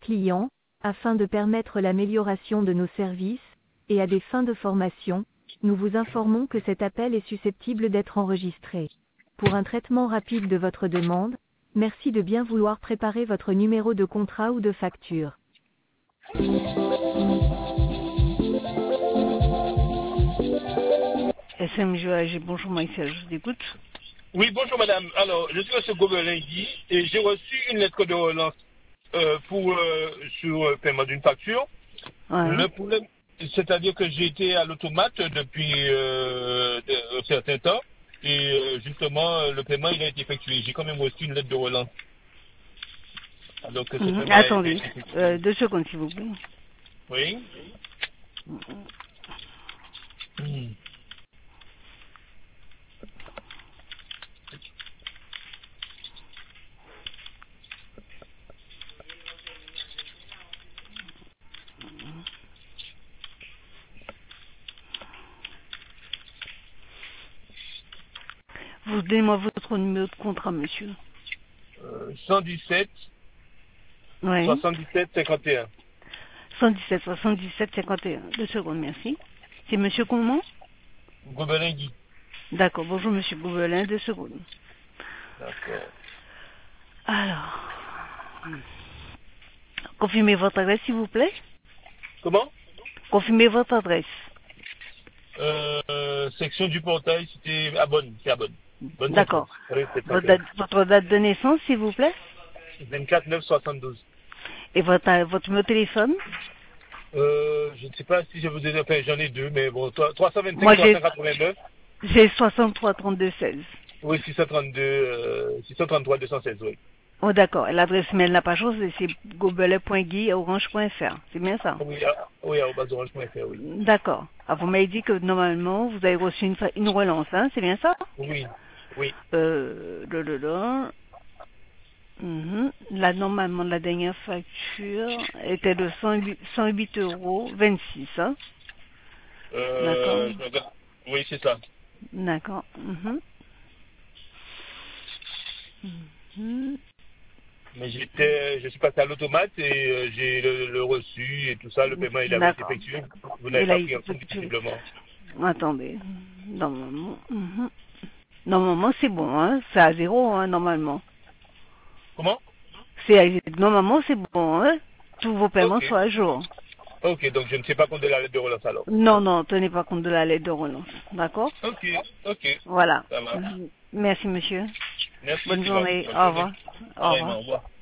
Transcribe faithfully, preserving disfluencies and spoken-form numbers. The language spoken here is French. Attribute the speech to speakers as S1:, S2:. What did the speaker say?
S1: clients, afin de permettre l'amélioration de nos services, et à des fins de formation, nous vous informons que cet appel est susceptible d'être enregistré. Pour un traitement rapide de votre demande, merci de bien vouloir préparer votre numéro de contrat ou de facture.
S2: S M G A G, bonjour Michel, je vous écoute.
S3: Oui, bonjour madame. Alors, je suis M. Gobelin Guy et j'ai reçu une lettre de relance euh, pour euh, sur le paiement d'une facture.
S2: Ouais.
S3: Le problème, c'est-à-dire que j'ai été à l'automate depuis euh, de- un certain temps et euh, justement le paiement il a été effectué. J'ai quand même reçu une lettre de relance. Alors que ce
S2: Mhm.
S3: paiement a été
S2: Attendez,
S3: effectué.
S2: euh, deux secondes s'il vous plaît.
S3: Oui. Hmm.
S2: Vous donnez-moi votre numéro de contrat, monsieur.
S3: Euh, cent dix-sept,
S2: Oui.
S3: soixante-dix-sept, cinquante et un.
S2: cent dix-sept, soixante-dix-sept, cinquante et un. Deux secondes, merci. C'est monsieur comment?
S3: Gobelin Guy.
S2: D'accord, bonjour monsieur Gobelin, deux secondes.
S3: D'accord.
S2: Alors, confirmez votre adresse s'il vous plaît.
S3: Comment?
S2: Confirmez votre adresse.
S3: Euh, section du portail, c'était à Bonne, c'est à Bonne. Bonne
S2: D'accord.
S3: Oui, c'est très
S2: Votre
S3: clair.
S2: date, votre date de naissance s'il vous plaît.
S3: vingt-quatre neuf soixante-douze.
S2: Et votre, votre numéro de téléphone.
S3: Euh, je ne sais pas si je vous ai, enfin j'en ai deux, mais bon, trois cent vingt-cinq
S2: Moi
S3: trois
S2: j'ai
S3: cent quatre-vingt-neuf.
S2: j'ai soixante-trois trente-deux seize.
S3: Oui, six cent trente-deux, euh, six cent trente-trois deux cent seize, oui.
S2: Oh d'accord, et l'adresse mail n'a pas changé, c'est gobelet point guy arobase orange point f r, c'est bien ça?
S3: Oui, à, oui, à base orange point f r, oui.
S2: D'accord. Ah, vous m'avez dit que normalement vous avez reçu une, fa- une relance, hein, c'est bien ça?
S3: Oui, oui.
S2: Euh, le, le, le. Mhm. Là, normalement, la dernière facture était de cent huit, cent huit euros vingt-six, hein? D'accord.
S3: Euh, je regarde. Oui, c'est ça.
S2: D'accord. Mhm. Mhm.
S3: Mais j'étais, je suis passé à l'automate et euh, j'ai le, le reçu et tout ça, le paiement il avait été
S2: D'accord.
S3: effectué. Vous n'avez
S2: Il a
S3: pas pris
S2: été
S3: en compte
S2: effectué.
S3: visiblement.
S2: Attendez. Normalement. Mhm. Normalement, c'est bon, hein? C'est à zéro, hein, normalement.
S3: Comment?
S2: C'est à- Normalement, c'est bon, hein? Tous vos paiements
S3: Ok.
S2: sont à jour.
S3: Ok, donc je ne sais pas compte de la lettre de relance alors.
S2: Non, non, tenez pas compte de la lettre de relance. D'accord?
S3: Ok, ok.
S2: Voilà.
S3: Ça marche.
S2: Mhm. Merci, monsieur.
S3: Merci,
S2: Bonne
S3: c'est gentil.
S2: journée.
S3: Bonne
S2: Au
S3: journée.
S2: revoir. Au
S3: Pareillement,
S2: revoir.
S3: au revoir.